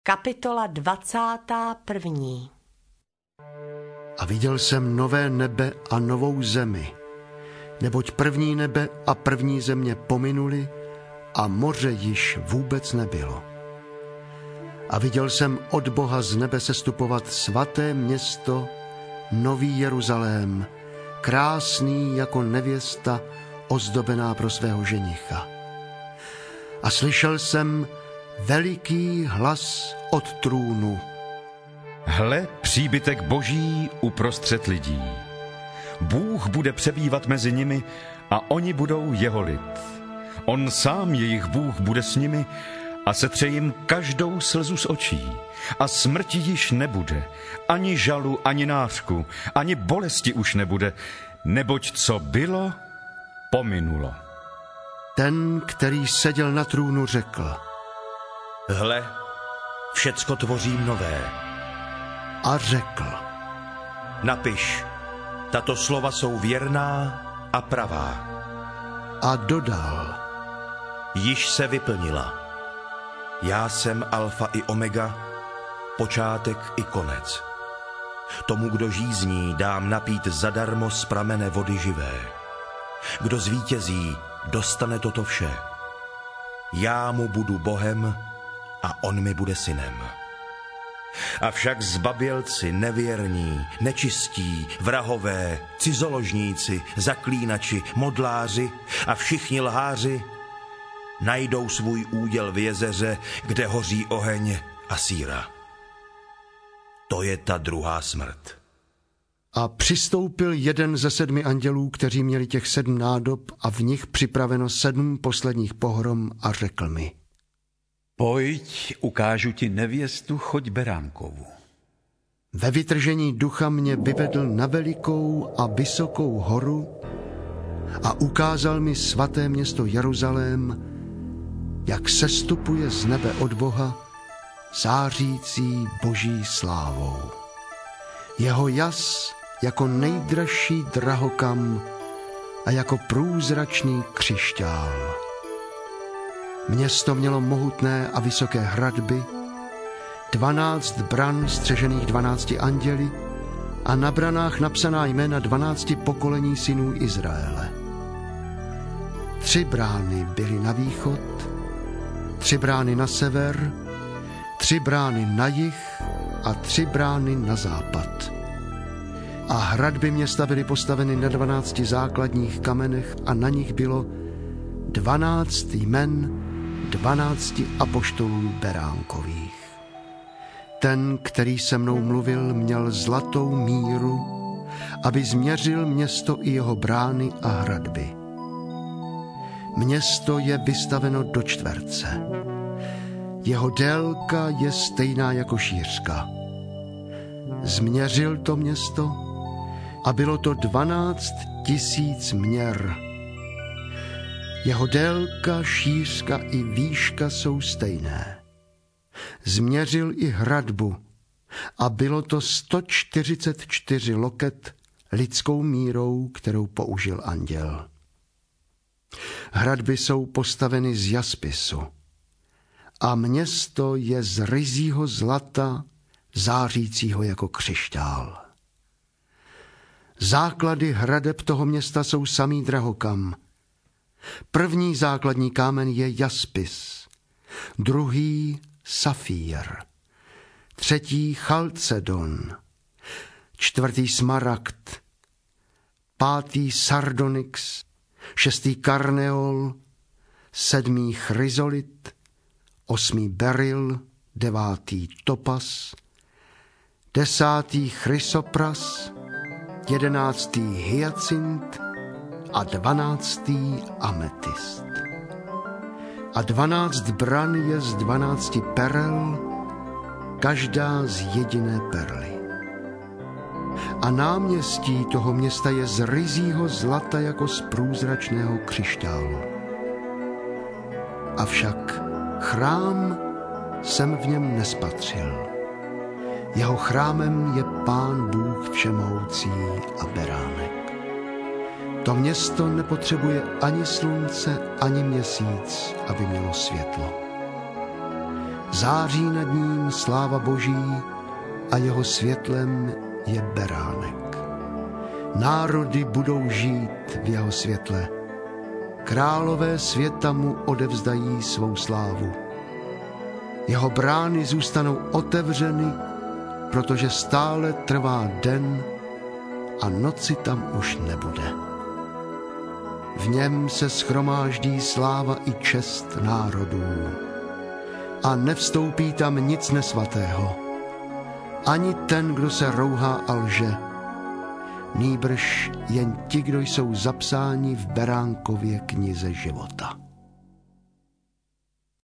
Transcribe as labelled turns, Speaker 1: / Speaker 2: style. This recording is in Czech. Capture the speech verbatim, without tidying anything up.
Speaker 1: Kapitola dvacátá první.
Speaker 2: A viděl jsem nové nebe a novou zemi, neboť první nebe a první země pominuli a moře již vůbec nebylo. A viděl jsem od Boha z nebe sestupovat svaté město, Nový Jeruzalém, krásný jako nevěsta, ozdobená pro svého ženicha. A slyšel jsem veliký hlas od trůnu.
Speaker 3: Hle, příbytek Boží uprostřed lidí. Bůh bude přebývat mezi nimi a oni budou jeho lid. On sám, jejich Bůh, bude s nimi a setře jim každou slzu z očí. A smrti již nebude, ani žalu, ani nářku, ani bolesti už nebude, neboť co bylo, pominulo.
Speaker 2: Ten, který seděl na trůnu, řekl:
Speaker 4: Hle, všecko tvořím nové.
Speaker 2: A řekl:
Speaker 4: Napiš, tato slova jsou věrná a pravá.
Speaker 2: A dodal:
Speaker 4: Již se vyplnila. Já jsem alfa i omega, počátek i konec. Tomu, kdo žízní, dám napít zadarmo z pramene vody živé. Kdo zvítězí, dostane toto vše. Já mu budu Bohem a on mi bude synem. Avšak zbabělci, nevěrní, nečistí, vrahové, cizoložníci, zaklínači, modláři a všichni lháři najdou svůj úděl v jezeře, kde hoří oheň a síra. To je ta druhá smrt.
Speaker 2: A přistoupil jeden ze sedmi andělů, kteří měli těch sedm nádob a v nich připraveno sedm posledních pohrom, a řekl mi:
Speaker 5: Pojď, ukážu ti nevěstu, choď beránkovu.
Speaker 2: Ve vytržení ducha mě vyvedl na velikou a vysokou horu a ukázal mi svaté město Jeruzalém, jak sestupuje z nebe od Boha, zářící boží slávou. Jeho jas jako nejdražší drahokam a jako průzračný křišťál. Město mělo mohutné a vysoké hradby, dvanáct bran střežených dvanácti anděli a na branách napsaná jména dvanácti pokolení synů Izraele. Tři brány byly na východ, tři brány na sever, tři brány na jih a tři brány na západ. A hradby města byly postaveny na dvanácti základních kamenech a na nich bylo dvanáct jmen dvanácti apoštolů beránkových. Ten, který se mnou mluvil, měl zlatou míru, aby změřil město i jeho brány a hradby. Město je vystaveno do čtverce. Jeho délka je stejná jako šířka. Změřil to město a bylo to dvanáct tisíc měr. Jeho délka, šířka i výška jsou stejné. Změřil i hradbu a bylo to sto čtyřicet čtyři loket lidskou mírou, kterou použil anděl. Hradby jsou postaveny z jaspisu a město je z ryzího zlata, zářícího jako křišťál. Základy hradeb toho města jsou samý drahokam. První základní kámen je jaspis, druhý safír, třetí chalcedon, čtvrtý smaragd, pátý sardonyx, šestý karneol, sedmý chryzolit, osmý beryl, devátý topas, desátý chrysopras, jedenáctý hyacint a dvanáctý ametist. A dvanáct bran je z dvanácti perel, každá z jediné perly. A náměstí toho města je z ryzího zlata jako z průzračného křišťálu. Avšak chrám jsem v něm nespatřil. Jeho chrámem je Pán Bůh všemohoucí a beránek. To město nepotřebuje ani slunce, ani měsíc, aby mělo světlo. Září nad ním sláva Boží a jeho světlem je beránek. Národy budou žít v jeho světle. Králové světa mu odevzdají svou slávu. Jeho brány zůstanou otevřeny, protože stále trvá den a noci tam už nebude. V něm se shromáždí sláva i čest národů a nevstoupí tam nic nesvatého. Ani ten, kdo se rouhá a lže, nýbrž jen ti, kdo jsou zapsáni v beránkově knize života.